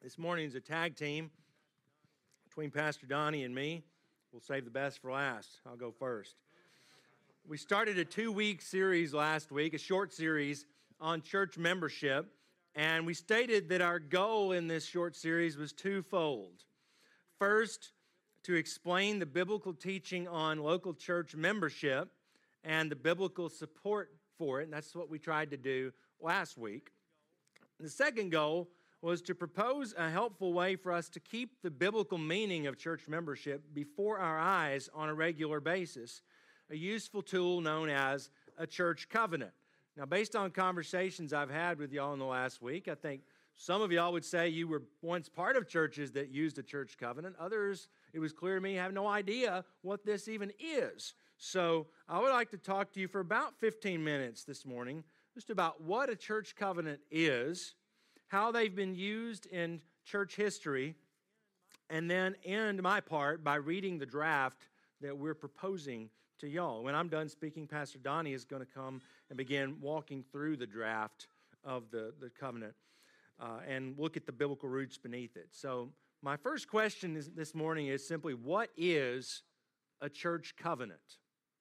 This morning is a tag team between Pastor Donnie and me. We'll save the best for last. I'll go first. We started a 2-week series last week, a short series on church membership, and we stated that our goal in this short series was twofold. First, to explain the biblical teaching on local church membership and the biblical support for it, and that's what we tried to do last week. The second goal was to propose a helpful way for us to keep the biblical meaning of church membership before our eyes on a regular basis, a useful tool known as a church covenant. Now, based on conversations I've had with y'all in the last week, I think some of y'all would say you were once part of churches that used a church covenant. Others, it was clear to me, have no idea what this even is. So I would like to talk to you for about 15 minutes this morning just about what a church covenant is, how they've been used in church history, and then end my part by reading the draft that we're proposing to y'all. When I'm done speaking, Pastor Donnie is going to come and begin walking through the draft of the covenant and look at the biblical roots beneath it. So my first question this morning is simply, what is a church covenant?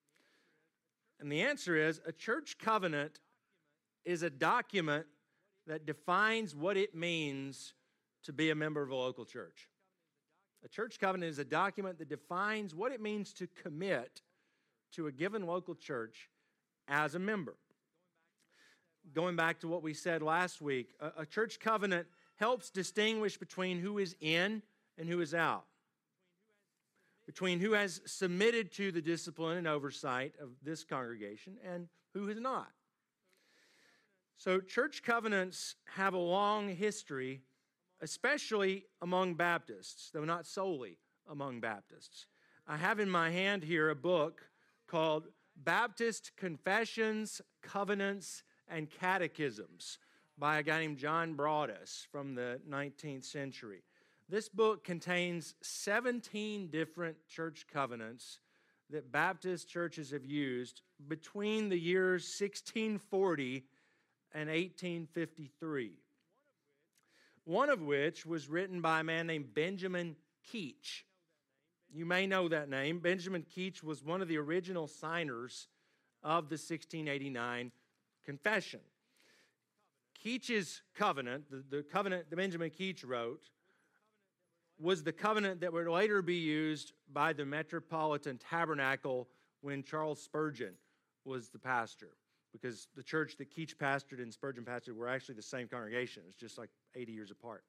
And the answer is, a church covenant is a document that defines what it means to be a member of a local church. A church covenant is a document that defines what it means to commit to a given local church as a member. Going back to what we said last week, a church covenant helps distinguish between who is in and who is out, between who has submitted to the discipline and oversight of this congregation and who has not. So church covenants have a long history, especially among Baptists, though not solely among Baptists. I have in my hand here a book called Baptist Confessions, Covenants, and Catechisms by a guy named John Broadus from the 19th century. This book contains 17 different church covenants that Baptist churches have used between the years 1640 and 1853. One of which was written by a man named Benjamin Keach. You may know that name. Benjamin Keach was one of the original signers of the 1689 Confession. Keach's covenant, the covenant that Benjamin Keach wrote, was the covenant that would later be used by the Metropolitan Tabernacle when Charles Spurgeon was the pastor, because the church that Keach pastored and Spurgeon pastored were actually the same congregation. It's just like 80 years apart.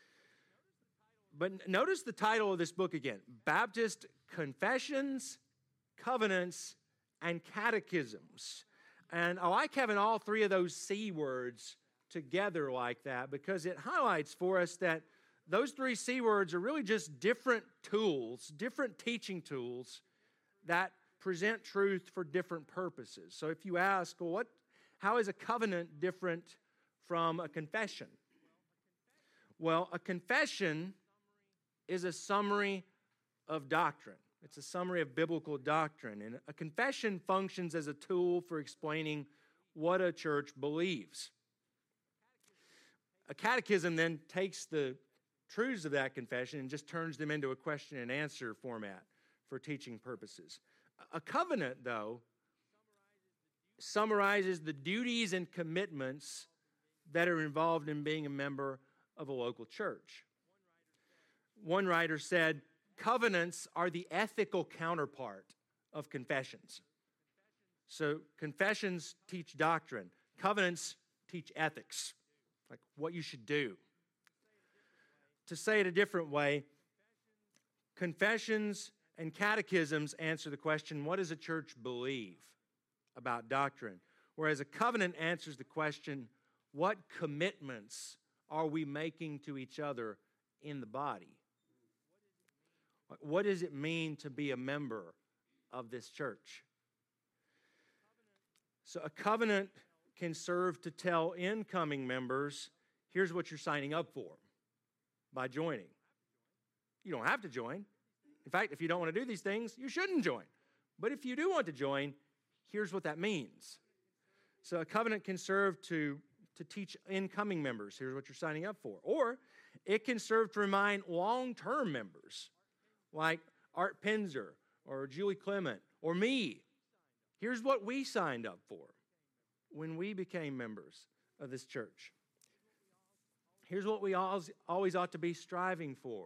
But notice the title of this book again: Baptist Confessions, Covenants, and Catechisms. And I like having all three of those C words together like that because it highlights for us that those three C words are really just different tools, different teaching tools that present truth for different purposes. So if you ask, well, how is a covenant different from a confession? Well, a confession is a summary of doctrine. It's a summary of biblical doctrine. And a confession functions as a tool for explaining what a church believes. A catechism then takes the truths of that confession and just turns them into a question and answer format for teaching purposes. A covenant, though, summarizes the duties and commitments that are involved in being a member of a local church. One writer said, covenants are the ethical counterpart of confessions. So confessions teach doctrine. Covenants teach ethics, like what you should do. To say it a different way, confessions and catechisms answer the question, what does a church believe about doctrine? Whereas a covenant answers the question, what commitments are we making to each other in the body? What does it mean to be a member of this church? So a covenant can serve to tell incoming members, here's what you're signing up for by joining. You don't have to join. In fact, if you don't want to do these things, you shouldn't join. But if you do want to join, here's what that means. So a covenant can serve to teach incoming members, here's what you're signing up for. Or It can serve to remind long-term members like Art Penzer or Julie Clement or me. Here's what we signed up for when we became members of this church. Here's what we always ought to be striving for.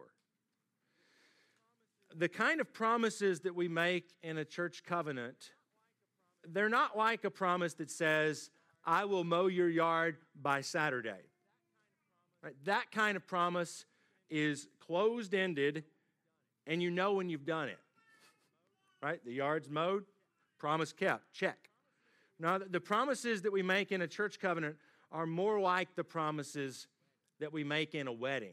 The kind of promises that we make in a church covenant, they're not like a promise that says, I will mow your yard by Saturday. Right? That kind of promise is closed-ended, and you know when you've done it. Right? The yard's mowed, promise kept, check. Now, the promises that we make in a church covenant are more like the promises that we make in a wedding.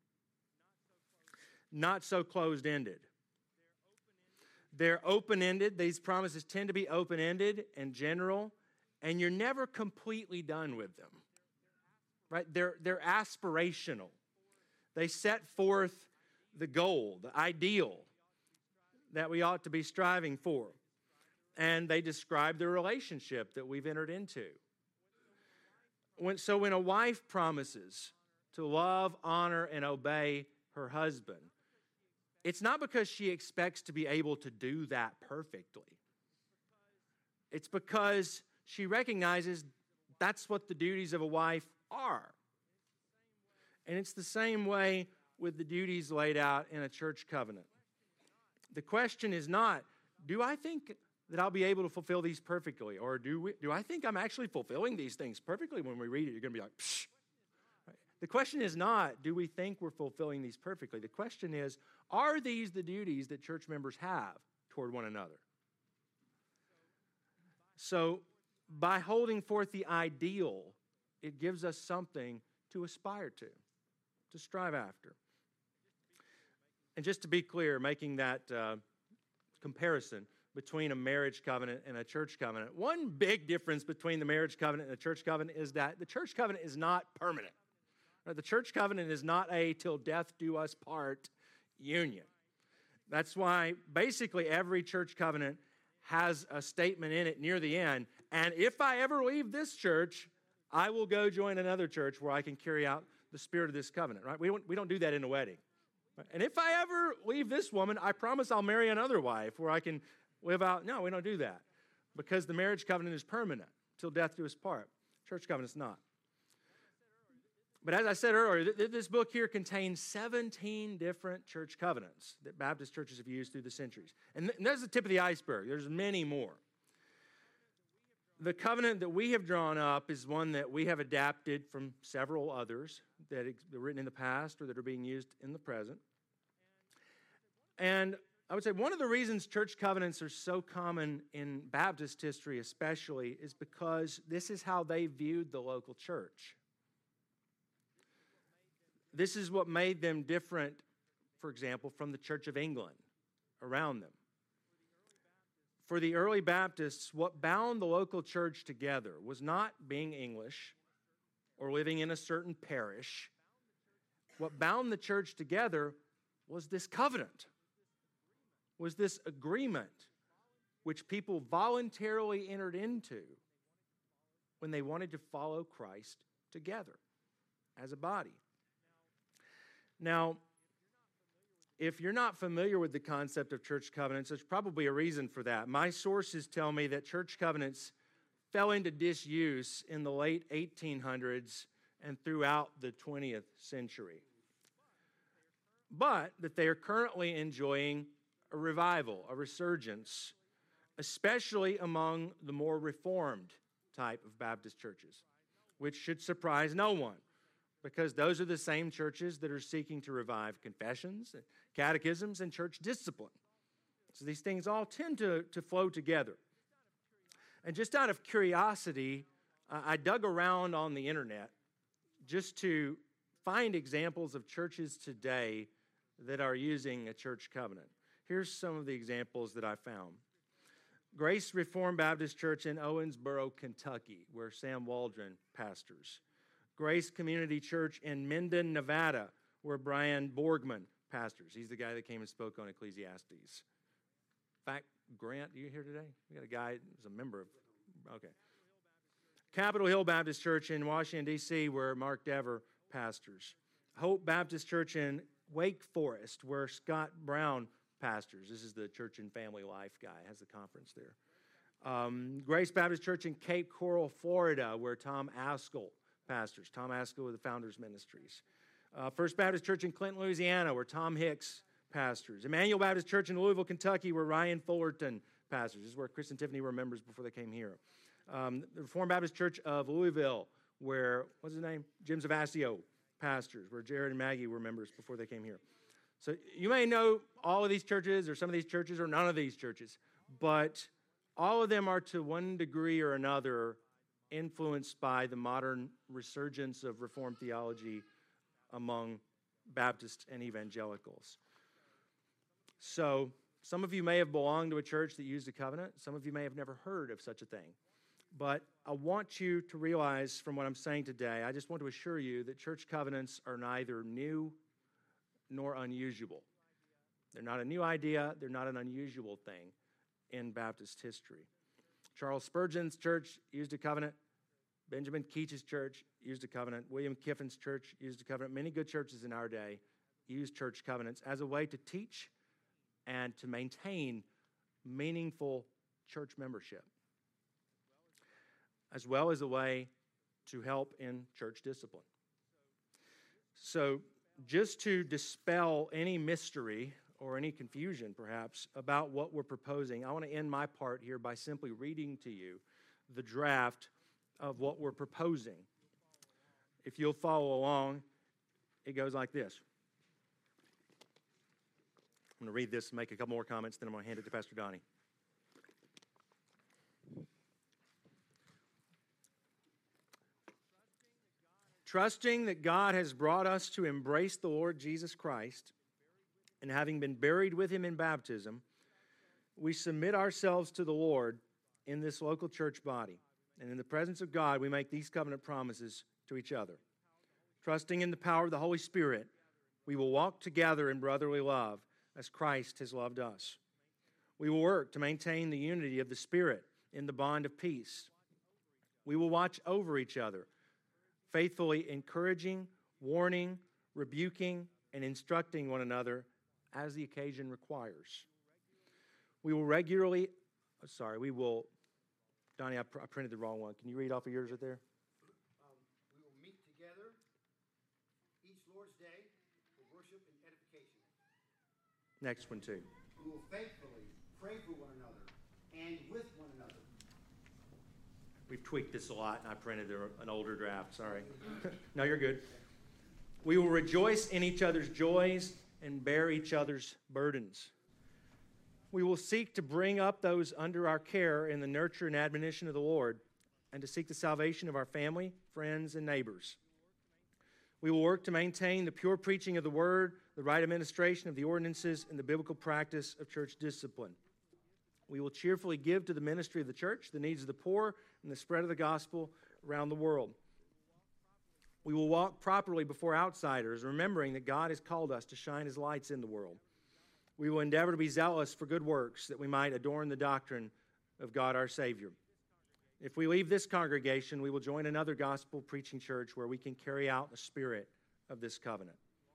Not so closed-ended. They're open-ended. These promises tend to be open-ended and general, and you're never completely done with them. Right? They're aspirational. They set forth the goal, the ideal that we ought to be striving for. And they describe the relationship that we've entered into. When a wife promises to love, honor, and obey her husband, it's not because she expects to be able to do that perfectly. It's because she recognizes that's what the duties of a wife are. And it's the same way with the duties laid out in a church covenant. The question is not, do I think that I'll be able to fulfill these perfectly? Or do I think I'm actually fulfilling these things perfectly? When we read it, you're going to be like, psh. Right? The question is not, do we think we're fulfilling these perfectly? The question is, are these the duties that church members have toward one another? So, by holding forth the ideal, it gives us something to aspire to strive after. And just to be clear, making that comparison between a marriage covenant and a church covenant, one big difference between the marriage covenant and the church covenant is that the church covenant is not permanent. Right? The church covenant is not a till death do us part union. That's why basically every church covenant has a statement in it near the end, and if I ever leave this church, I will go join another church where I can carry out the spirit of this covenant. Right? We don't do that in a wedding. Right? And if I ever leave this woman, I promise I'll marry another wife where I can live out. No, we don't do that because the marriage covenant is permanent till death do us part. Church covenant's not. But as I said earlier, this book here contains 17 different church covenants that Baptist churches have used through the centuries. And there's the tip of the iceberg. There's many more. The covenant that we have drawn up is one that we have adapted from several others that are written in the past or that are being used in the present. And I would say one of the reasons church covenants are so common in Baptist history especially is because this is how they viewed the local church. This is what made them different, for example, from the Church of England around them. For the early Baptists, what bound the local church together was not being English or living in a certain parish. What bound the church together was this covenant, was this agreement which people voluntarily entered into when they wanted to follow Christ together as a body. Now, if you're not familiar with the concept of church covenants, there's probably a reason for that. My sources tell me that church covenants fell into disuse in the late 1800s and throughout the 20th century, but that they are currently enjoying a revival, a resurgence, especially among the more reformed type of Baptist churches, which should surprise no one, because those are the same churches that are seeking to revive confessions, catechisms, and church discipline. So these things all tend to flow together. And just out of curiosity, I dug around on the internet just to find examples of churches today that are using a church covenant. Here's some of the examples that I found. Grace Reformed Baptist Church in Owensboro, Kentucky, where Sam Waldron pastors. Grace Community Church in Minden, Nevada, where Brian Borgman pastors. He's the guy that came and spoke on Ecclesiastes. In fact, Grant, are you here today? We got a guy who's a member of, okay. Capitol Hill Baptist Church in Washington, D.C., where Mark Dever pastors. Hope Baptist Church in Wake Forest, where Scott Brown pastors. This is the Church and Family Life guy, has the conference there. Grace Baptist Church in Cape Coral, Florida, where Tom Askell pastors. Tom Askell with the Founders Ministries. First Baptist Church in Clinton, Louisiana, where Tom Hicks pastors. Emmanuel Baptist Church in Louisville, Kentucky, where Ryan Fullerton pastors. This is where Chris and Tiffany were members before they came here. The Reformed Baptist Church of Louisville, where, what's his name? Jim Zavasio pastors, where Jared and Maggie were members before they came here. So you may know all of these churches or some of these churches or none of these churches, but all of them are to one degree or another influenced by the modern resurgence of Reformed theology among Baptists and evangelicals. So some of you may have belonged to a church that used a covenant. Some of you may have never heard of such a thing. But I want you to realize from what I'm saying today, I just want to assure you that church covenants are neither new nor unusual. They're not a new idea. They're not an unusual thing in Baptist history. Charles Spurgeon's church used a covenant. Benjamin Keach's church used a covenant. William Kiffin's church used a covenant. Many good churches in our day use church covenants as a way to teach and to maintain meaningful church membership, as well as a way to help in church discipline. So just to dispel any mystery or any confusion, perhaps, about what we're proposing, I want to end my part here by simply reading to you the draft of what we're proposing. If you'll follow along, it goes like this. I'm going to read this and make a couple more comments, then I'm going to hand it to Pastor Donnie. Trusting that God has brought us to embrace the Lord Jesus Christ, and having been buried with him in baptism, we submit ourselves to the Lord in this local church body. And in the presence of God, we make these covenant promises to each other. Trusting in the power of the Holy Spirit, we will walk together in brotherly love as Christ has loved us. We will work to maintain the unity of the Spirit in the bond of peace. We will watch over each other, faithfully encouraging, warning, rebuking, and instructing one another as the occasion requires. We will Donnie, I printed the wrong one. Can you read off of yours right there? We will meet together each Lord's Day for worship and edification. Next one, too. We will faithfully pray for one another and with one another. We've tweaked this a lot, and I printed an older draft. Sorry. No, you're good. We will rejoice in each other's joys and bear each other's burdens. We will seek to bring up those under our care in the nurture and admonition of the Lord, and to seek the salvation of our family, friends, and neighbors. We will work to maintain the pure preaching of the Word, the right administration of the ordinances, and the biblical practice of church discipline. We will cheerfully give to the ministry of the church, the needs of the poor, and the spread of the gospel around the world. We will walk properly before outsiders, remembering that God has called us to shine His lights in the world. We will endeavor to be zealous for good works, that we might adorn the doctrine of God our Savior. If we leave this congregation, we will join another gospel-preaching church where we can carry out the spirit of this covenant.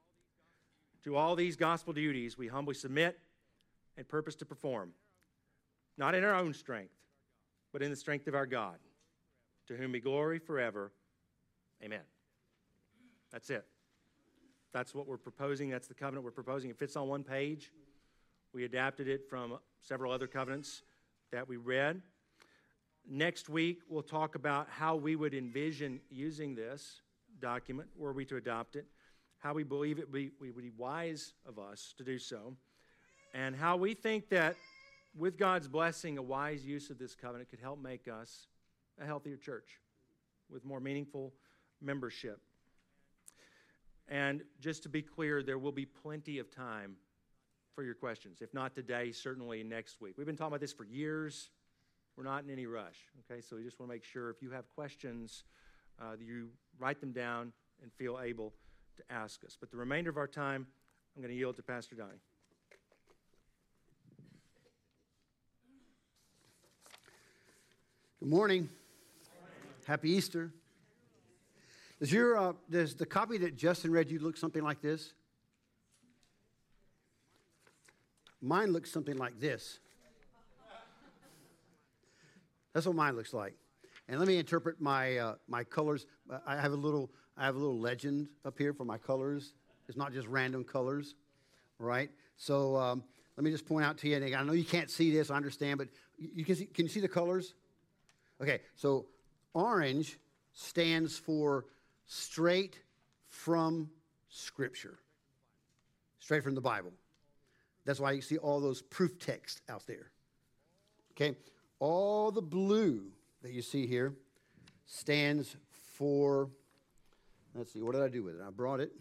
To all these gospel duties, we humbly submit and purpose to perform, not in our own strength, but in the strength of our God, to whom be glory forever. Amen. That's it. That's what we're proposing. That's the covenant we're proposing. It fits on one page. We adapted it from several other covenants that we read. Next week, we'll talk about how we would envision using this document, were we to adopt it, how we believe it would be wise of us to do so, and how we think that with God's blessing, a wise use of this covenant could help make us a healthier church with more meaningful membership. And just to be clear, there will be plenty of time for your questions. If not today, certainly next week. We've been talking about this for years. We're not in any rush, okay? So we just want to make sure if you have questions, you write them down and feel able to ask us. But the remainder of our time, I'm going to yield to Pastor Donnie. Good morning. Happy Easter. Does the copy that Justin read you look something like this? Mine looks something like this. That's what mine looks like. And let me interpret my my colors. I have a little legend up here for my colors. It's not just random colors, right? So let me just point out to you. And I know you can't see this. I understand, but you can see. Can you see the colors? Okay. So orange stands for straight from Scripture, straight from the Bible. That's why you see all those proof texts out there. Okay. All the blue that you see here stands for, let's see, what did I do with it? I brought it.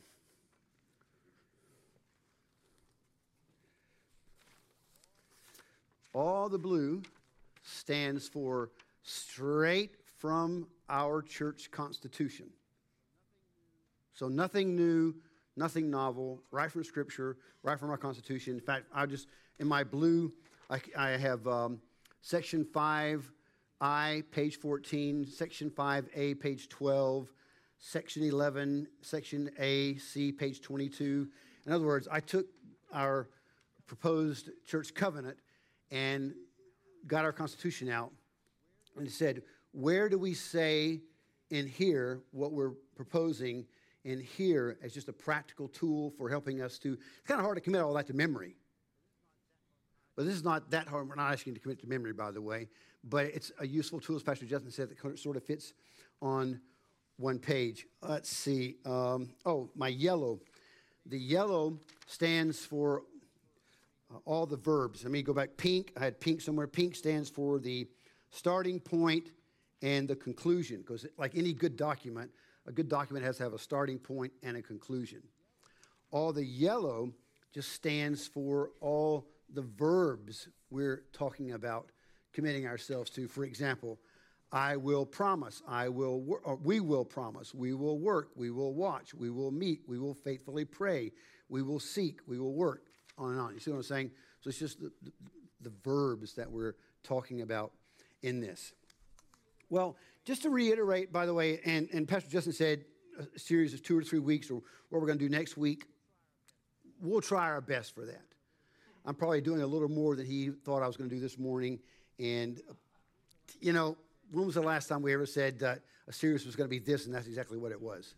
All the blue stands for straight from our church constitution. So nothing new, nothing novel, right from Scripture, right from our Constitution. In fact, in my blue, I have Section 5I, page 14, Section 5A, page 12, Section 11, Section A-C, page 22. In other words, I took our proposed church covenant and got our Constitution out and said, where do we say in here what we're proposing in here as just a practical tool for helping us to, it's kind of hard to commit all that to memory. But this is not that hard. We're not asking you to commit to memory, by the way. But it's a useful tool, as Pastor Justin said, that sort of fits on one page. Let's see. My yellow. The yellow stands for all the verbs. Let me go back. Pink. I had pink somewhere. Pink stands for the starting point and the conclusion. Because like any good document, a good document has to have a starting point and a conclusion. All the yellow just stands for all the verbs we're talking about committing ourselves to. For example, I will promise, we will promise, we will work, we will watch, we will meet, we will faithfully pray, we will seek, we will work, on and on. You see what I'm saying? So it's just the verbs that we're talking about in this. Well, just to reiterate, by the way, and Pastor Justin said a series of 2 or 3 weeks, or what we're going to do next week, we'll try our best for that. I'm probably doing a little more than he thought I was going to do this morning. And, when was the last time we ever said that a series was going to be this, and that's exactly what it was?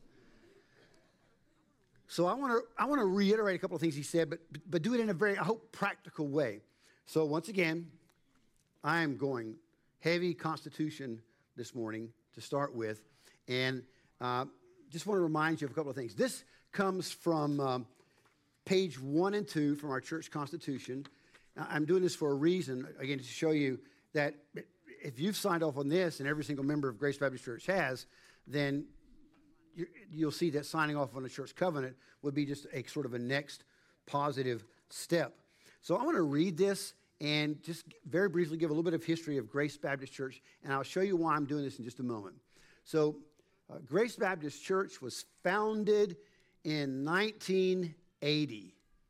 So I want to reiterate a couple of things he said, but do it in a very, I hope, practical way. So once again, I am going heavy Constitution this morning to start with. And just want to remind you of a couple of things. This comes from page 1 and 2 from our church constitution. Now, I'm doing this for a reason, again, to show you that if you've signed off on this, and every single member of Grace Baptist Church has, then you'll see that signing off on a church covenant would be just a sort of a next positive step. So I want to read this and just very briefly give a little bit of history of Grace Baptist Church, and I'll show you why I'm doing this in just a moment. So Grace Baptist Church was founded in 1980.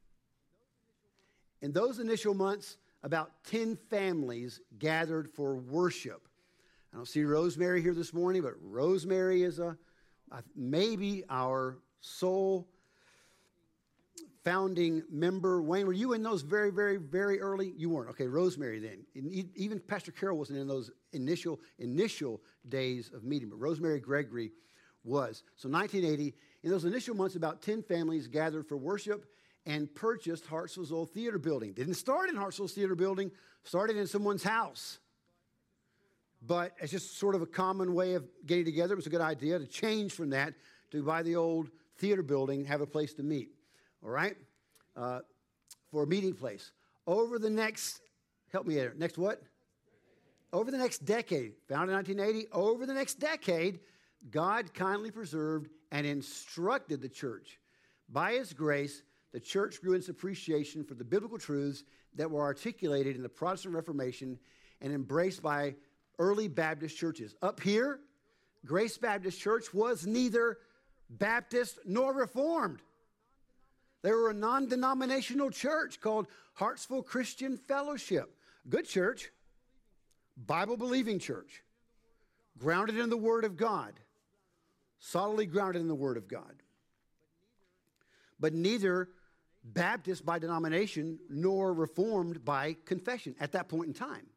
In those initial months, about 10 families gathered for worship. I don't see Rosemary here this morning, but Rosemary is maybe our sole founding member. Wayne, were you in those very, very, very early? You weren't. Okay, Rosemary then. And even Pastor Carroll wasn't in those initial days of meeting, but Rosemary Gregory was. So 1980, in those initial months, about 10 families gathered for worship and purchased Hartsville's old theater building. Didn't start in Hartsville's theater building, started in someone's house. But it's just sort of a common way of getting together. It was a good idea to change from that to buy the old theater building and have a place to meet. All right? For a meeting place. Over the next, help me here, next what? Over the next decade, founded in 1980, over the next decade, God kindly preserved and instructed the church. By His grace, the church grew in its appreciation for the biblical truths that were articulated in the Protestant Reformation and embraced by early Baptist churches. Up here, Grace Baptist Church was neither Baptist nor Reformed. They were a non-denominational church called Hartsville Christian Fellowship. Good church, Bible-believing church, grounded in the Word of God, solidly grounded in the Word of God. But neither Baptist by denomination nor Reformed by confession at that point in time.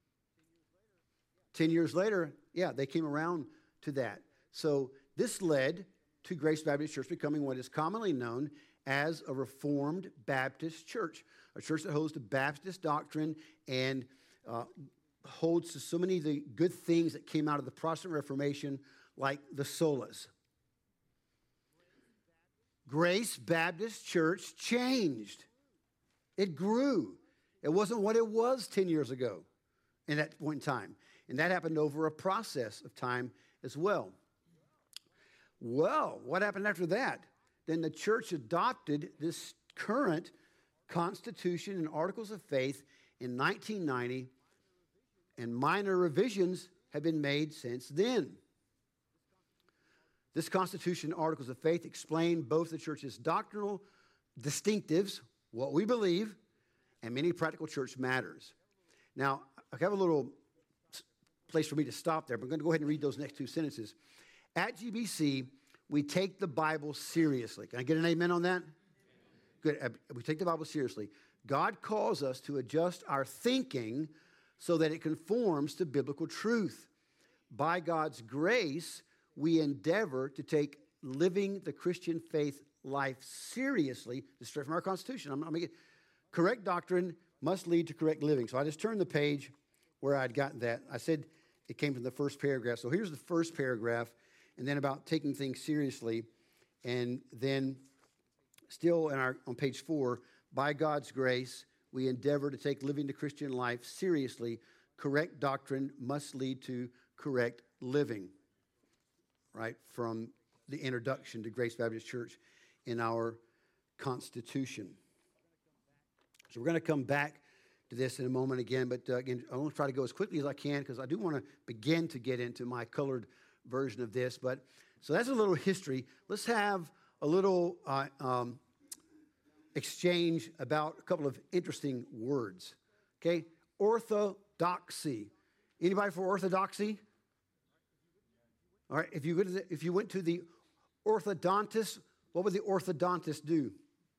10 years later, they came around to that. So this led to Grace Baptist Church becoming what is commonly known as a Reformed Baptist church, a church that holds to Baptist doctrine and holds to so many of the good things that came out of the Protestant Reformation, like the solas. Grace Baptist Church changed. It grew. It wasn't what it was 10 years ago in that point in time. And that happened over a process of time as well. Well, what happened after that? Then the church adopted this current Constitution and Articles of Faith in 1990, and minor revisions have been made since then. This Constitution and Articles of Faith explain both the church's doctrinal distinctives, what we believe, and many practical church matters. Now, I have a little place for me to stop there, but I'm going to go ahead and read those next two sentences. At GBC, we take the Bible seriously. Can I get an amen on that? Good. We take the Bible seriously. God calls us to adjust our thinking so that it conforms to biblical truth. By God's grace, we endeavor to take living the Christian faith life seriously. This is straight from our Constitution. I'm making correct doctrine must lead to correct living. So I just turned the page where I'd gotten that. I said it came from the first paragraph. So here's the first paragraph, and then about taking things seriously. And then still on page 4, by God's grace, we endeavor to take living the Christian life seriously. Correct doctrine must lead to correct living. Right, from the introduction to Grace Baptist Church in our Constitution. So we're going to come back to this in a moment again, but again, I want to try to go as quickly as I can because I do want to begin to get into my colored version of this. But so that's a little history. Let's have a little exchange about a couple of interesting words. Okay, orthodoxy. Anybody for orthodoxy? All right, if you went to the orthodontist, what would the orthodontist do?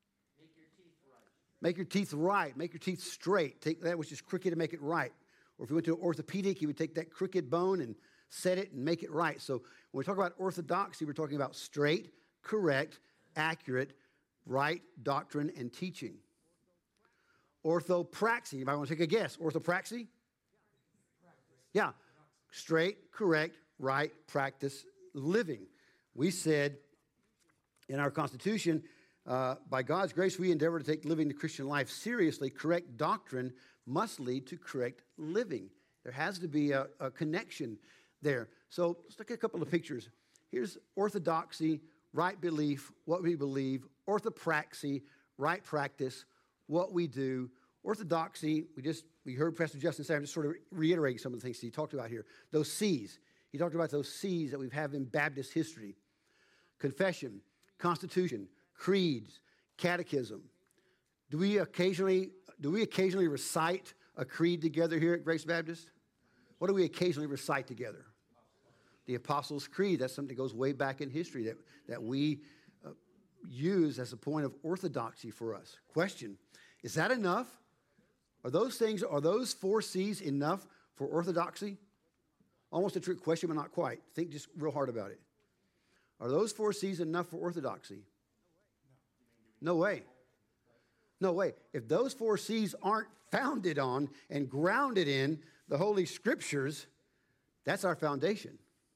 Make your teeth right. Make your teeth straight. Take that which is crooked and make it right. Or if you went to an orthopedic, he would take that crooked bone and set it and make it right. So when we talk about orthodoxy, we're talking about straight, correct, accurate, right doctrine and teaching. Orthopraxy. Anybody want to take a guess? Orthopraxy? Yeah. Straight, correct, right practice living. We said in our Constitution, by God's grace, we endeavor to take living the Christian life seriously. Correct doctrine must lead to correct living. There has to be a connection there. So let's look at a couple of pictures. Here's orthodoxy, right belief, what we believe. Orthopraxy, right practice, what we do. Orthodoxy, we heard Pastor Justin say, I'm just sort of reiterating some of the things he talked about here. Those C's. He talked about those C's that we have in Baptist history. Confession, Constitution, creeds, catechism. Do we occasionally recite a creed together here at Grace Baptist? What do we occasionally recite together? The Apostles' Creed. That's something that goes way back in history that we use as a point of orthodoxy for us. Question, is that enough? Are those 4 C's enough for orthodoxy? Almost a trick question, but not quite. Think just real hard about it. Are those 4 C's enough for orthodoxy? No way. No way. If those 4 C's aren't founded on and grounded in the Holy Scriptures, that's our foundation.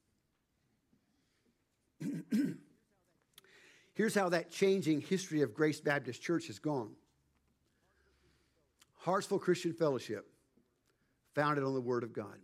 Here's how that changing history of Grace Baptist Church has gone. Hartsville Christian Fellowship, founded on the Word of God.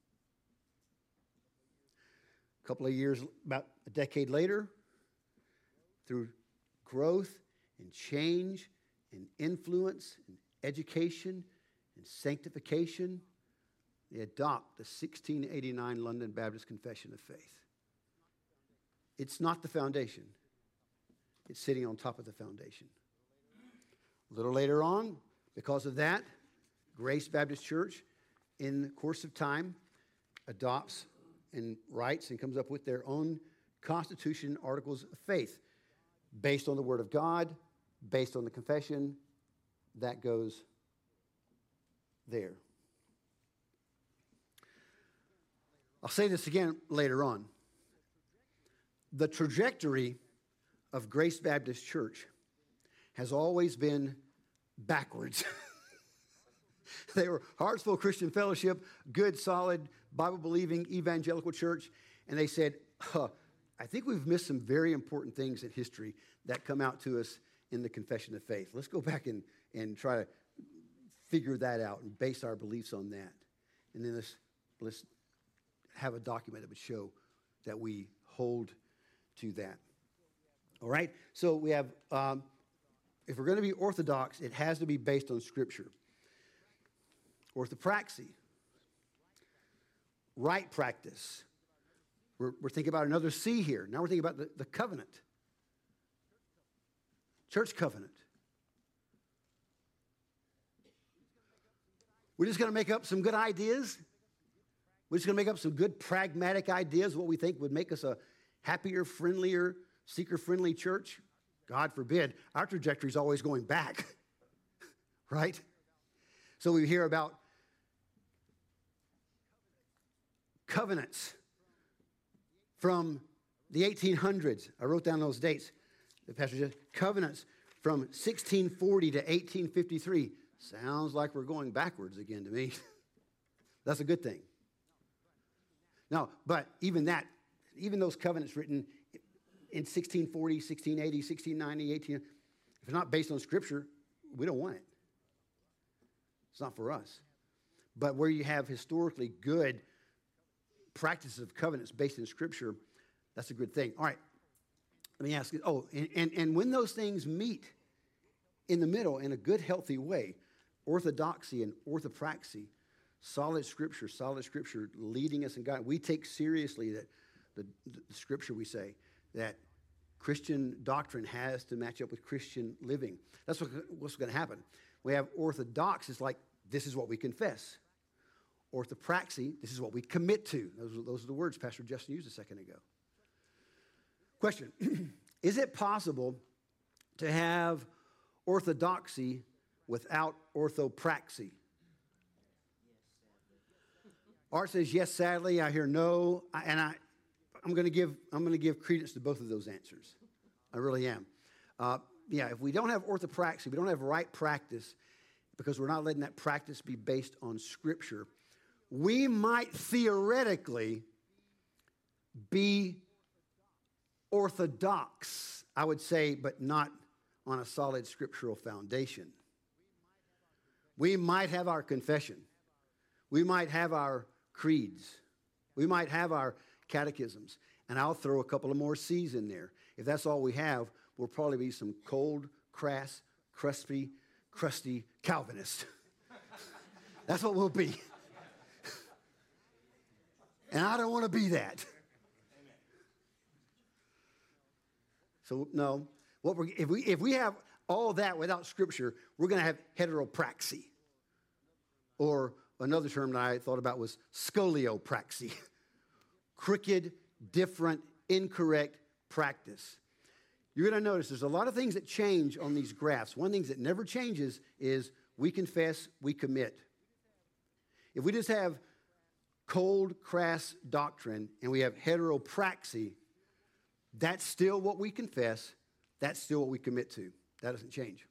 A couple of years, about a decade later, through growth and change and influence and education and sanctification, they adopt the 1689 London Baptist Confession of Faith. It's not the foundation. It's sitting on top of the foundation. A little later on, because of that, Grace Baptist Church, in the course of time, adopts and writes and comes up with their own Constitution, Articles of Faith, based on the Word of God, based on the confession. That goes there. I'll say this again later on. The trajectory of Grace Baptist Church has always been backwards. They were Hartsville Christian Fellowship, good, solid, Bible-believing evangelical church, and they said, I think we've missed some very important things in history that come out to us in the confession of faith. Let's go back and try to figure that out and base our beliefs on that. And then let's have a document that would show that we hold to that. All right? So we have, if we're going to be orthodox, it has to be based on Scripture. Orthopraxy, right practice. We're thinking about another C here. Now we're thinking about the covenant. Church covenant. We're just going to make up some good ideas. We're just going to make up some good pragmatic ideas, what we think would make us a happier, friendlier, seeker-friendly church. God forbid. Our trajectory is always going back, right? So we hear about covenants from the 1800s. I wrote down those dates. The pastor said, covenants from 1640 to 1853. Sounds like we're going backwards again to me. That's a good thing. No, but even those covenants written in 1640, 1680, 1690, 18, if it's not based on Scripture, we don't want it. It's not for us. But where you have historically good practices of covenants based in Scripture, that's a good thing. All right, let me ask you, and when those things meet in the middle in a good, healthy way, orthodoxy and orthopraxy, solid Scripture leading us in God. We take seriously that the Scripture, we say, that Christian doctrine has to match up with Christian living. That's what's going to happen. We have orthodox, it's like, this is what we confess. Orthopraxy, this is what we commit to. Those are the words Pastor Justin used a second ago. Question, is it possible to have orthodoxy without orthopraxy? Art says yes, sadly. I hear no, I'm going to give credence to both of those answers. I really am. If we don't have orthopraxy, we don't have right practice, because we're not letting that practice be based on Scripture, we might theoretically be orthodox, I would say, but not on a solid scriptural foundation. We might have our confession. We might have our creeds. We might have our catechisms. And I'll throw a couple of more C's in there. If that's all we have, we'll probably be some cold, crass, crusty Calvinists. That's what we'll be. And I don't want to be that. So, no. If we have all that without Scripture, we're going to have heteropraxy. Or another term that I thought about was scoliopraxy. Crooked, different, incorrect practice. You're going to notice there's a lot of things that change on these graphs. One thing that never changes is we confess, we commit. If we just have cold, crass doctrine and we have heteropraxy, that's still what we confess. That's still what we commit to. That doesn't change.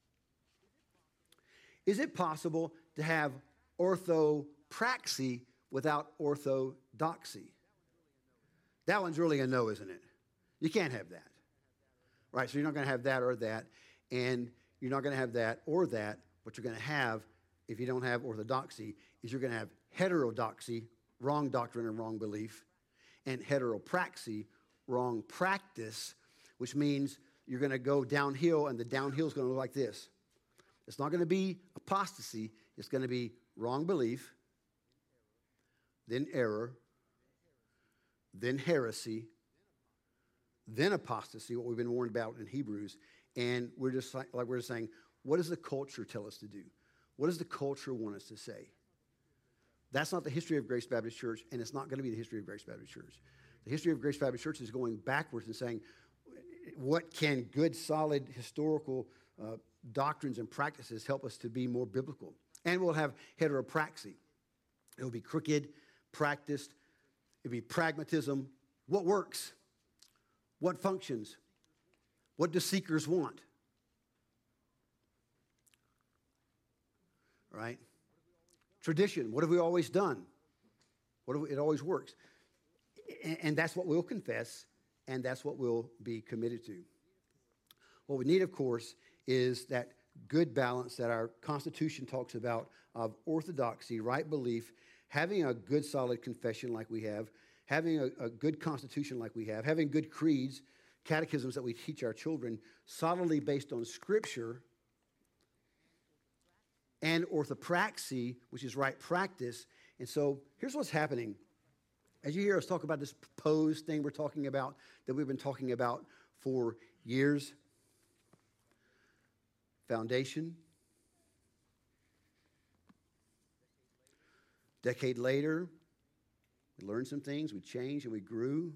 Is it possible to have orthopraxy without orthodoxy? That one's really a no, isn't it? You can't have that. Right, so you're not going to have that or that, and you're not going to have that or that. What you're going to have, if you don't have orthodoxy, is you're going to have heterodoxy, wrong doctrine and wrong belief, and heteropraxy, wrong practice, which means you're going to go downhill, and the downhill is going to look like this. It's not going to be apostasy. It's going to be wrong belief, then error, then heresy, then apostasy, what we've been warned about in Hebrews, and we're just saying, what does the culture tell us to do? What does the culture want us to say? That's not the history of Grace Baptist Church, and it's not going to be the history of Grace Baptist Church. The history of Grace Baptist Church is going backwards and saying, what can good, solid, historical doctrines and practices help us to be more biblical? And we'll have heteropraxy. It'll be crooked, practiced. It'll be pragmatism. What works? What functions? What do seekers want? Right? Tradition. What have we always done? It always works. And that's what we'll confess, and that's what we'll be committed to. What we need, of course, is that good balance that our Constitution talks about of orthodoxy, right belief, having a good, solid confession like we have, having a good Constitution like we have, having good creeds, catechisms that we teach our children, solidly based on Scripture, and orthopraxy, which is right practice. And so here's what's happening. As you hear us talk about this proposed thing we're talking about, that we've been talking about for years, foundation, decade later, we learned some things, we changed and we grew.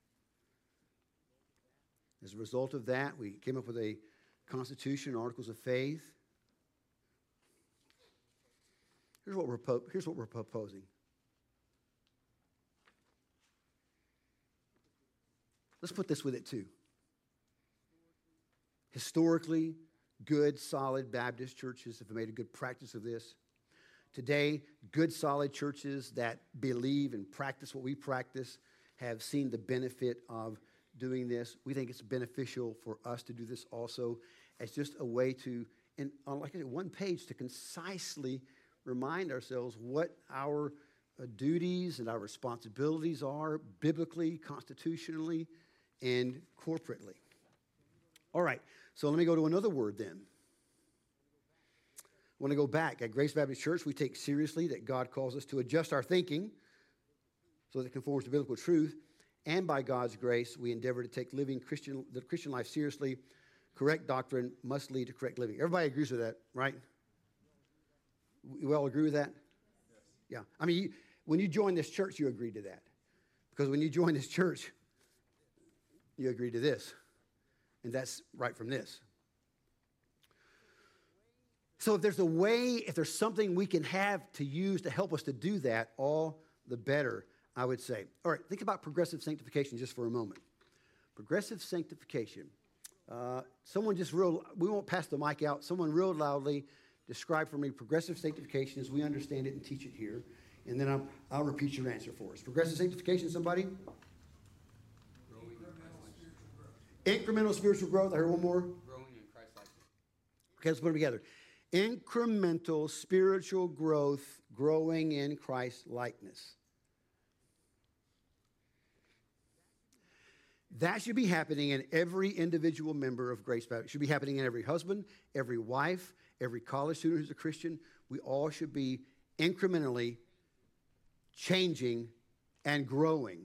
As a result of that, we came up with a Constitution, Articles of Faith. Here's what we're proposing. Let's put this with it too. Historically, good, solid Baptist churches have made a good practice of this. Today, good, solid churches that believe and practice what we practice have seen the benefit of doing this. We think it's beneficial for us to do this also as just a way to, on like one page, to concisely remind ourselves what our duties and our responsibilities are biblically, constitutionally, and corporately. All right, so let me go to another word then. I want to go back. At Grace Baptist Church, we take seriously that God calls us to adjust our thinking so that it conforms to biblical truth. And by God's grace, we endeavor to take living the Christian life seriously. Correct doctrine must lead to correct living. Everybody agrees with that, right? We all agree with that? Yes. Yeah. I mean, when you join this church, you agree to that. Because when you join this church, you agree to this. And that's right from this. So if there's something we can have to use to help us to do that, all the better, I would say. All right, think about progressive sanctification just for a moment. Progressive sanctification. We won't pass the mic out. Someone real loudly describe for me progressive sanctification as we understand it and teach it here. And then I'll repeat your answer for us. Progressive sanctification, somebody? Incremental spiritual growth. I heard one more. Growing in Christ likeness. Okay, let's put them together. Incremental spiritual growth, growing in Christ likeness. That should be happening in every individual member of Grace Baptist. It should be happening in every husband, every wife, every college student who's a Christian. We all should be incrementally changing and growing.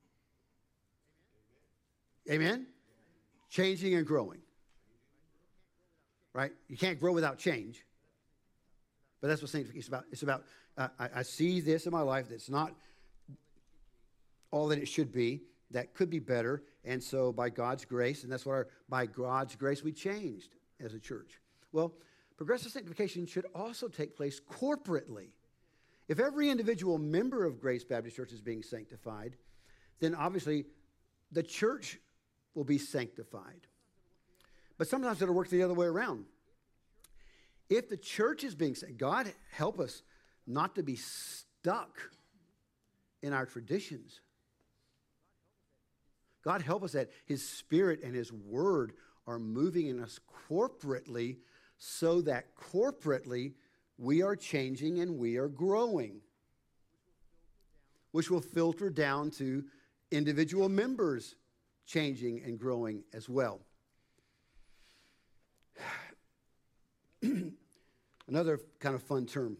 Amen? Changing and growing. Right? You can't grow without change. But that's what sanctification is about. It's about, I see this in my life that's not all that it should be, that could be better. And so by God's grace, and that's what by God's grace we changed as a church. Well, progressive sanctification should also take place corporately. If every individual member of Grace Baptist Church is being sanctified, then obviously the church will be sanctified. But sometimes it'll work the other way around. If the church is being sanctified, God help us not to be stuck in our traditions. God help us that His Spirit and His Word are moving in us corporately so that corporately we are changing and we are growing, which will filter down to individual members changing and growing as well. Another kind of fun term.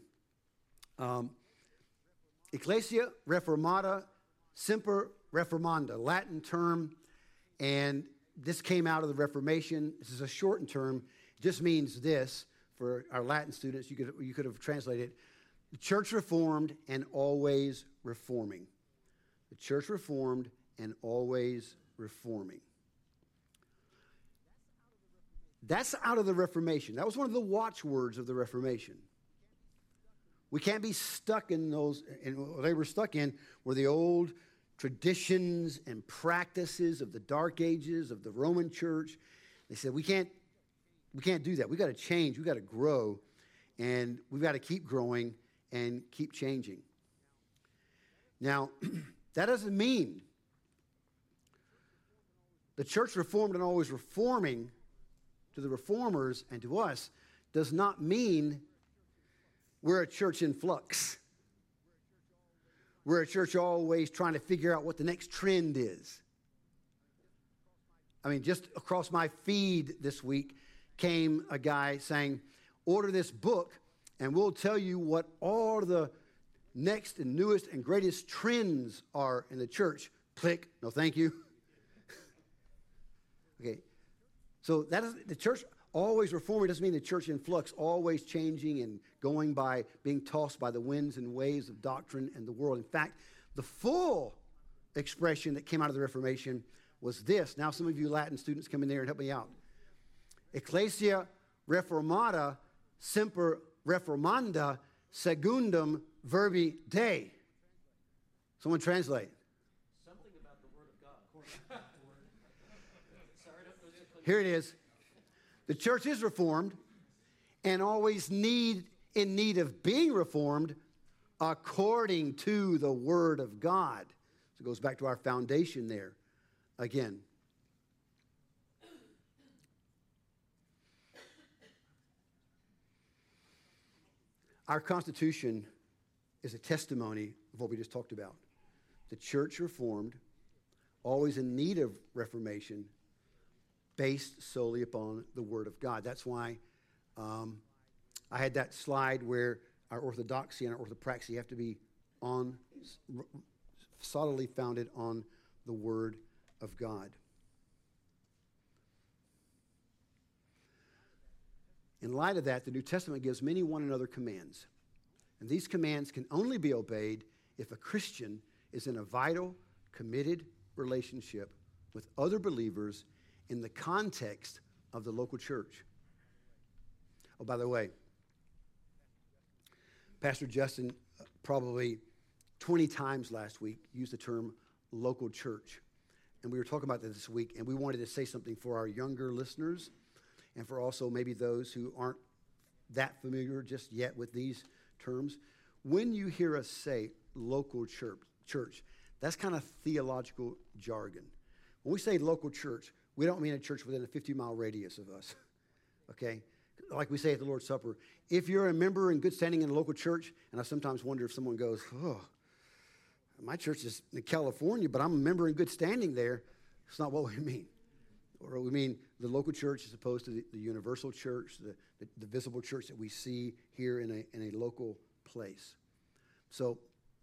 Ecclesia Reformata Semper Reformanda, Latin term, and this came out of the Reformation. This is a shortened term. It just means this for our Latin students. You could have translated it. The church reformed and always reforming. The church reformed and always reforming. That's out of the Reformation. That was one of the watchwords of the Reformation. We can't be stuck in those, and what they were stuck in were the old traditions and practices of the Dark Ages, of the Roman Church. They said, we can't do that. We've got to change. We've got to grow, and we've got to keep growing and keep changing. Now, that doesn't mean the church reformed and always reforming to the reformers and to us does not mean we're a church in flux. We're a church always trying to figure out what the next trend is. I mean, just across my feed this week came a guy saying, order this book and we'll tell you what all the next and newest and greatest trends are in the church. Click. No, thank you. Okay. So that is the church always reforming doesn't mean the church in flux, always changing and going by being tossed by the winds and waves of doctrine and the world. In fact, the full expression that came out of the Reformation was this. Now, some of you Latin students come in there and help me out. Ecclesia reformata semper reformanda secundum verbi Dei. Someone translate. Something about the Word of God. Here it is. The church is reformed and always in need of being reformed according to the Word of God. So it goes back to our foundation there again. Our Constitution is a testimony of what we just talked about. The church reformed, always in need of reformation, based solely upon the Word of God. That's why I had that slide where our orthodoxy and our orthopraxy have to be solidly founded on the Word of God. In light of that, the New Testament gives many one another commands. And these commands can only be obeyed if a Christian is in a vital, committed relationship with other believers in the context of the local church. Oh, by the way, Pastor Justin probably 20 times last week used the term local church. And we were talking about this week, and we wanted to say something for our younger listeners and for also maybe those who aren't that familiar just yet with these terms. When you hear us say local church, that's kind of theological jargon. When we say local church, we don't mean a church within a 50-mile radius of us, okay? Like we say at the Lord's Supper, if you're a member in good standing in a local church, and I sometimes wonder if someone goes, oh, my church is in California, but I'm a member in good standing there. It's not what we mean. Or we mean the local church as opposed to the universal church, the visible church that we see here in a local place. So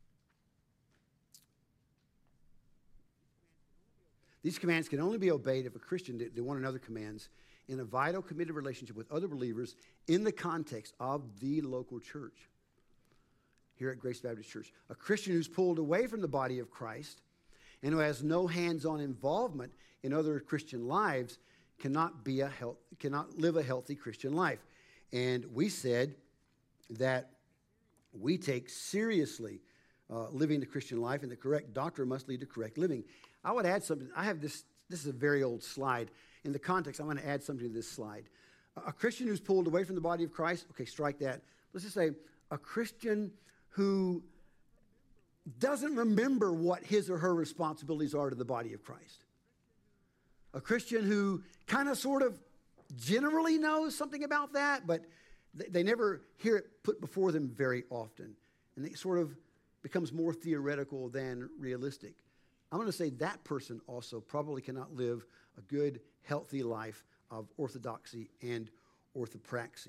these commands can only be obeyed if a Christian, they one another commands, in a vital, committed relationship with other believers in the context of the local church here at Grace Baptist Church. A Christian who's pulled away from the body of Christ and who has no hands-on involvement in other Christian lives cannot live a healthy Christian life. And we said that we take seriously living the Christian life, and the correct doctrine must lead to correct living. I would add something. I have this is a very old slide. In the context, I'm going to add something to this slide. A Christian who's pulled away from the body of Christ, okay, strike that. Let's just say a Christian who doesn't remember what his or her responsibilities are to the body of Christ. A Christian who kind of sort of generally knows something about that, but they never hear it put before them very often. And it sort of becomes more theoretical than realistic. I'm going to say that person also probably cannot live a good, healthy life of orthodoxy and orthopraxy.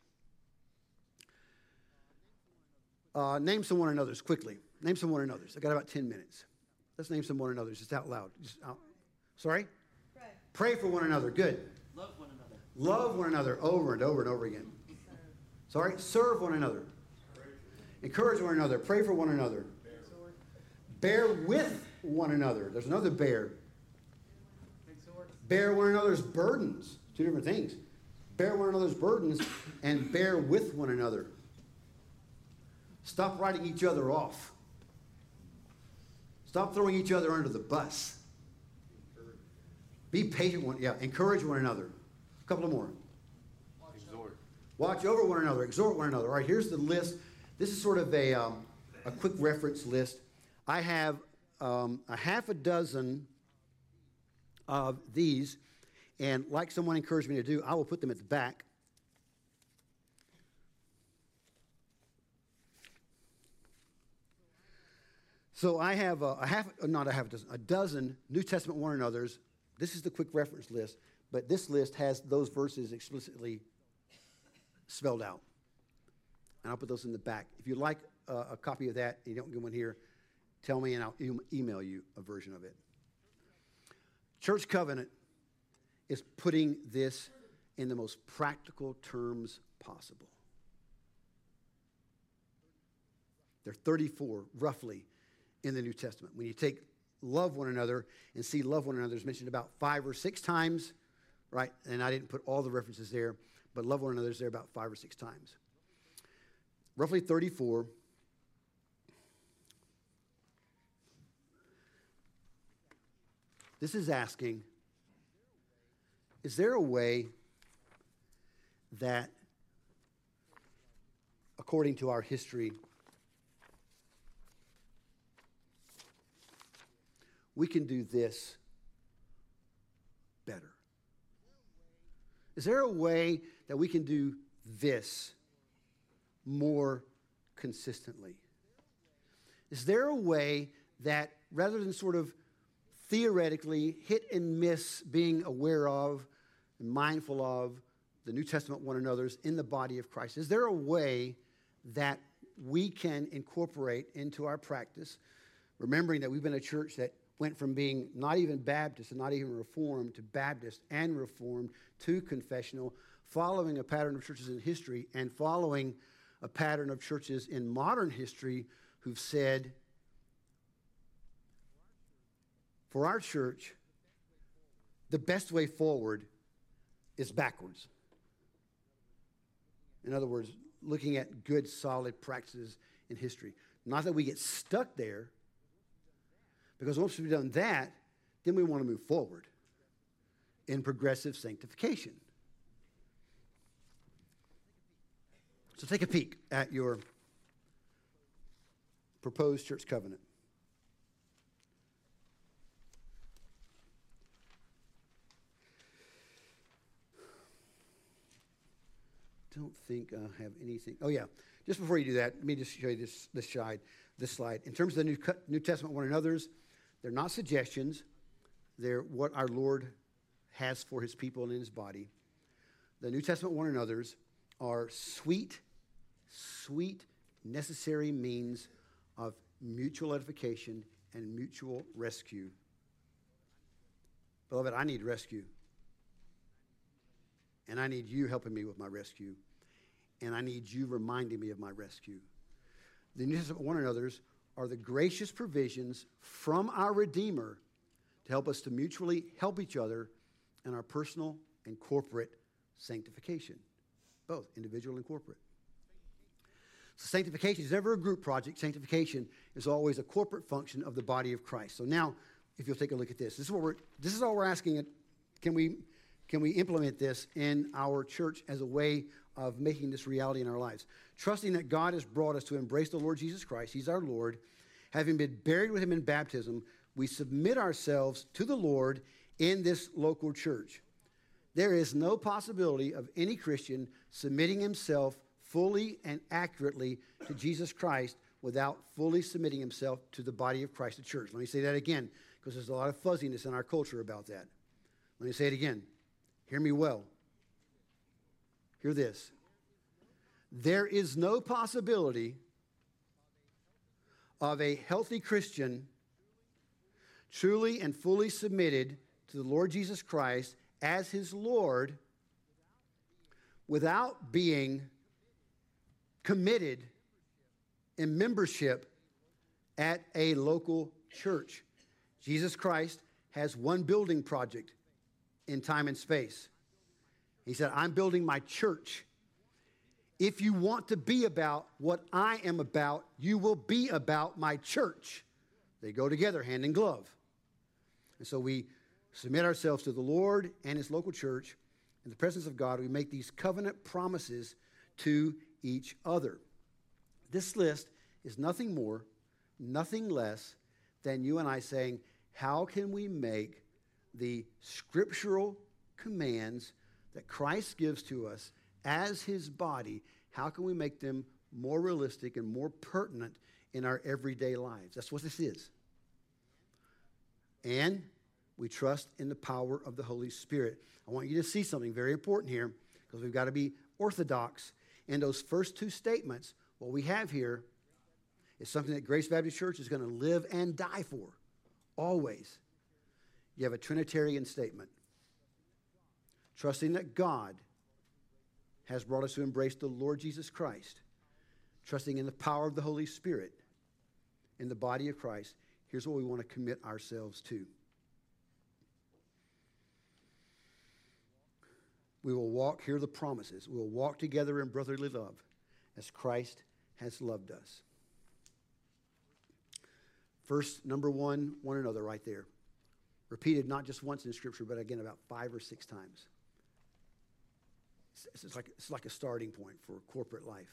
Name some one another's quickly. Name some one another's. I got about 10 minutes. Let's name some one another's just out loud. Sorry? Pray for one another. Good. Love one another. Love one another over and over and over again. Sorry? Serve one another. Encourage one another. Pray for one another. Bear with one another. There's another bear. Bear one another's burdens. Two different things. Bear one another's burdens and bear with one another. Stop writing each other off. Stop throwing each other under the bus. Be patient one. Yeah, encourage one another. A couple of more. Exhort. Watch over one another. Exhort one another. All right, here's the list. This is sort of a quick reference list. I have a half a dozen of these, and like someone encouraged me to do, I will put them at the back. So I have a dozen New Testament one another's. This is the quick reference list, but this list has those verses explicitly spelled out. And I'll put those in the back. If you'd like a copy of that, and you don't get one here, tell me and I'll email you a version of it. Church Covenant is putting this in the most practical terms possible. There are 34, roughly, in the New Testament. When you take love one another and see love one another is mentioned about 5 or 6 times, right? And I didn't put all the references there, but love one another is there about 5 or 6 times. Roughly 34. This is asking, is there a way that, according to our history, we can do this better? Is there a way that we can do this more consistently? Is there a way that, rather than sort of theoretically hit and miss being aware of and mindful of the New Testament one another's in the body of Christ, is there a way that we can incorporate into our practice, remembering that we've been a church that went from being not even Baptist and not even Reformed to Baptist and Reformed to confessional, following a pattern of churches in history and following a pattern of churches in modern history who've said, for our church, the best way forward is backwards. In other words, looking at good, solid practices in history. Not that we get stuck there, because once we've done that, then we want to move forward in progressive sanctification. So take a peek at your proposed church covenant. Don't think I have anything. Oh, yeah. Just before you do that, let me just show you this slide. In terms of the New Testament one another's, they're not suggestions. They're what our Lord has for his people and in his body. The New Testament one another's are sweet, necessary means of mutual edification and mutual rescue. Beloved, I need rescue. And I need you helping me with my rescue. And I need you reminding me of my rescue. The New Testament one another's are the gracious provisions from our Redeemer to help us to mutually help each other in our personal and corporate sanctification, both individual and corporate. So sanctification is never a group project. Sanctification is always a corporate function of the body of Christ. So now, if you'll take a look at this, this is all we're asking. Can we implement this in our church as a way of making this reality in our lives? Trusting that God has brought us to embrace the Lord Jesus Christ. He's our Lord. Having been buried with him in baptism, we submit ourselves to the Lord in this local church. There is no possibility of any Christian submitting himself fully and accurately to Jesus Christ without fully submitting himself to the body of Christ, the church. Let me say that again, because there's a lot of fuzziness in our culture about that. Let me say it again. Hear me well. Hear this. There is no possibility of a healthy Christian truly and fully submitted to the Lord Jesus Christ as his Lord without being committed in membership at a local church. Jesus Christ has one building project in time and space. He said, I'm building my church. If you want to be about what I am about, you will be about my church. They go together, hand in glove. And so we submit ourselves to the Lord and his local church. In the presence of God, we make these covenant promises to each other. This list is nothing more, nothing less than you and I saying, how can we make the scriptural commands that Christ gives to us as his body, how can we make them more realistic and more pertinent in our everyday lives? That's what this is. And we trust in the power of the Holy Spirit. I want you to see something very important here, because we've got to be orthodox. In those first two statements, what we have here is something that Grace Baptist Church is going to live and die for, always. You have a Trinitarian statement. Trusting that God has brought us to embrace the Lord Jesus Christ. Trusting in the power of the Holy Spirit in the body of Christ. Here's what we want to commit ourselves to. We will walk, here are the promises. We will walk together in brotherly love as Christ has loved us. First, number one another right there. Repeated not just once in Scripture, but again about 5 or 6 times. It's like a starting point for corporate life.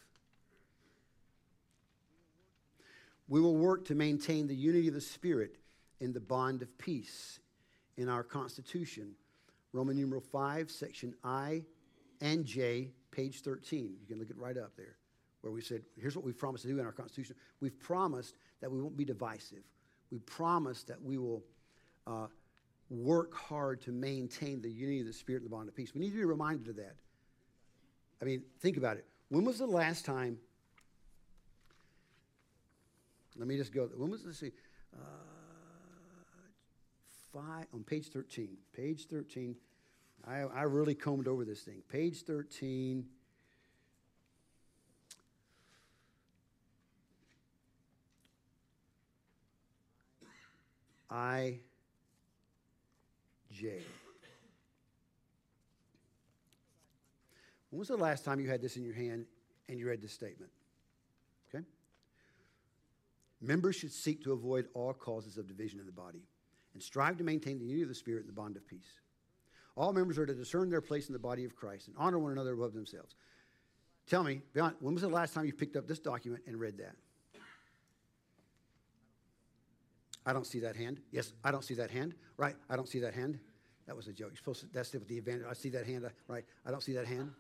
We will work to maintain the unity of the Spirit in the bond of peace in our Constitution. Roman numeral 5, section I and J, page 13. You can look it right up there, where we said, here's what we've promised to do in our Constitution. We've promised that we won't be divisive. We promise that we will work hard to maintain the unity of the Spirit and the bond of peace. We need to be reminded of that. I mean, think about it. When was the last time? Let me just go. When was this? On page 13. Page 13. I really combed over this thing. Page 13. IJ. When was the last time you had this in your hand and you read this statement? Okay? Members should seek to avoid all causes of division in the body and strive to maintain the unity of the Spirit and the bond of peace. All members are to discern their place in the body of Christ and honor one another above themselves. Tell me, when was the last time you picked up this document and read that? I don't see that hand. Yes, I don't see that hand. Right, I don't see that hand. That was a joke. You're supposed to, that's the advantage. I see that hand. Right, I don't see that hand.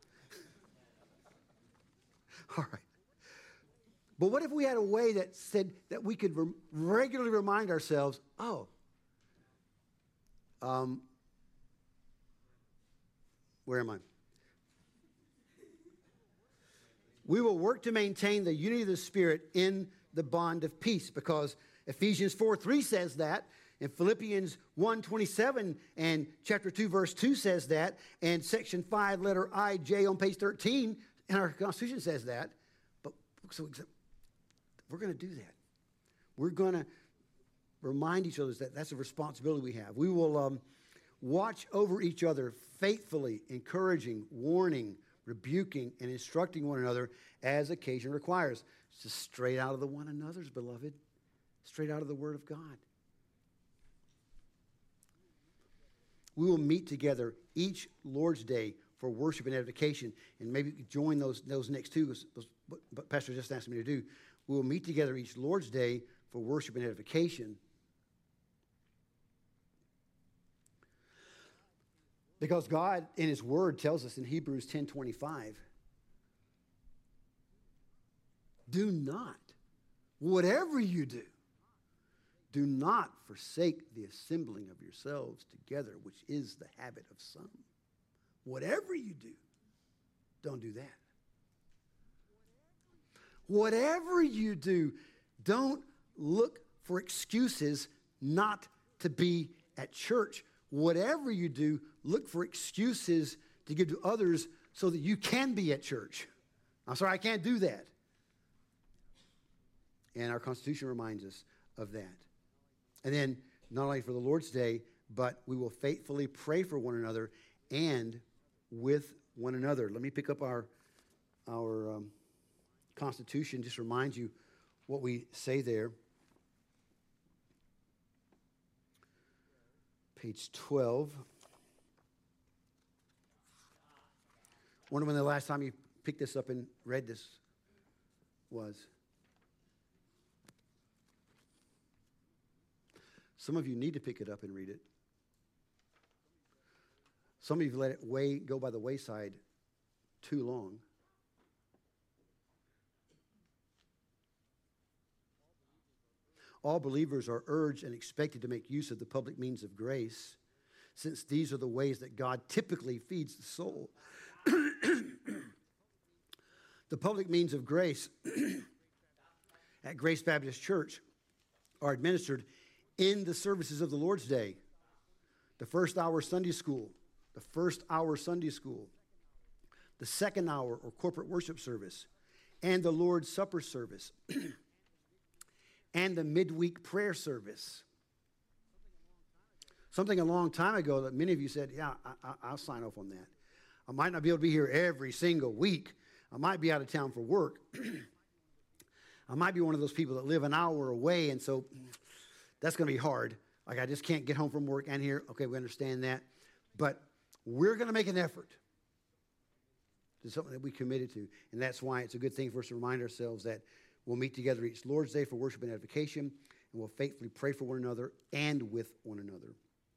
All right. But what if we had a way that said that we could regularly remind ourselves, where am I? We will work to maintain the unity of the Spirit in the bond of peace, because Ephesians 4:3 says that, and Philippians 1:27 and chapter 2, verse 2 says that, and section 5, letter IJ on page 13 in our Constitution says that. But so we're going to do that. We're going to remind each other that that's a responsibility we have. We will watch over each other faithfully, encouraging, warning, rebuking, and instructing one another as occasion requires. It's just straight out of the one another's, beloved. Straight out of the Word of God. We will meet together each Lord's Day for worship and edification. And maybe join those next two, what Pastor just asked me to do. We will meet together each Lord's Day for worship and edification. Because God, in His Word, tells us in Hebrews 10:25, do not, whatever you do, do not forsake the assembling of yourselves together, which is the habit of some. Whatever you do, don't do that. Whatever you do, don't look for excuses not to be at church. Whatever you do, look for excuses to give to others so that you can be at church. I'm sorry, I can't do that. And our Constitution reminds us of that. And then not only for the Lord's Day, but we will faithfully pray for one another and with one another. Let me pick up our Constitution, just remind you what we say there. Page 12. Wonder when the last time you picked this up and read this was. Some of you need to pick it up and read it. Some of you have let it go by the wayside too long. All believers are urged and expected to make use of the public means of grace, since these are the ways that God typically feeds the soul. The public means of grace at Grace Baptist Church are administered in the services of the Lord's Day, the first hour Sunday school, the second hour or corporate worship service, and the Lord's Supper service, and the midweek prayer service. Something a long time ago that many of you said, yeah, I'll sign off on that. I might not be able to be here every single week. I might be out of town for work. I might be one of those people that live an hour away, and so that's going to be hard. Like, I just can't get home from work and here. Okay, we understand that. But we're going to make an effort. It's something that we committed to. And that's why it's a good thing for us to remind ourselves that we'll meet together each Lord's Day for worship and edification, and we'll faithfully pray for one another and with one another.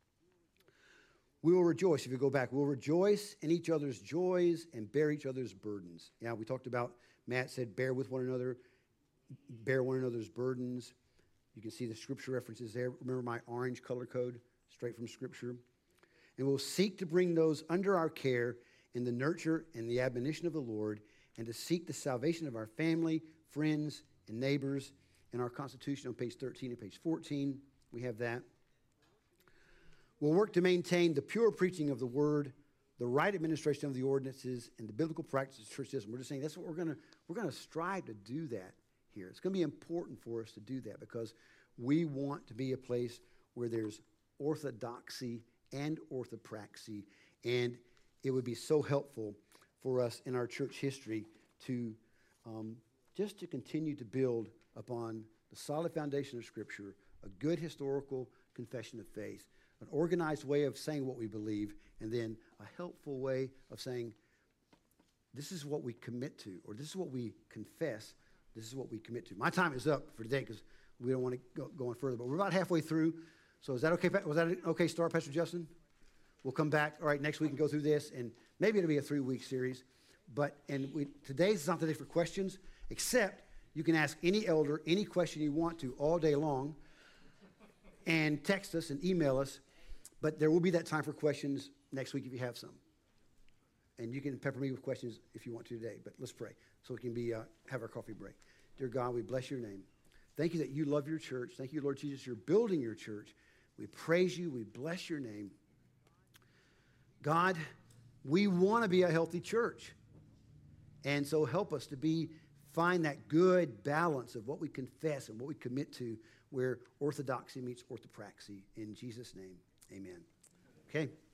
We will rejoice. If you go back, we'll rejoice in each other's joys and bear each other's burdens. Yeah, we talked about, Matt said, bear with one another, bear one another's burdens. You can see the scripture references there. Remember my orange color code, straight from scripture. And we'll seek to bring those under our care in the nurture and the admonition of the Lord, and to seek the salvation of our family, friends, and neighbors. In our Constitution on page 13 and page 14, we have that. We'll work to maintain the pure preaching of the word, the right administration of the ordinances, and the biblical practice of church system. We're just saying that's what we're going to strive to do that here. It's going to be important for us to do that because we want to be a place where there's orthodoxy and orthopraxy, and it would be so helpful for us in our church history to just to continue to build upon the solid foundation of Scripture, a good historical confession of faith, an organized way of saying what we believe, and then a helpful way of saying, this is what we commit to, or this is what we confess, this is what we commit to. My time is up for today because we don't want to go on further, but we're about halfway through. So is that okay? Was that an okay start, Pastor Justin? We'll come back, all right, next week and go through this, and maybe it'll be a 3-week series. Today's not the day for questions, except you can ask any elder any question you want to all day long, and text us and email us. But there will be that time for questions next week if you have some. And you can pepper me with questions if you want to today. But let's pray so we can have our coffee break. Dear God, we bless your name. Thank you that you love your church. Thank you, Lord Jesus, you're building your church. We praise you. We bless your name. God, we want to be a healthy church. And so help us to find that good balance of what we confess and what we commit to, where orthodoxy meets orthopraxy. In Jesus' name, amen. Okay.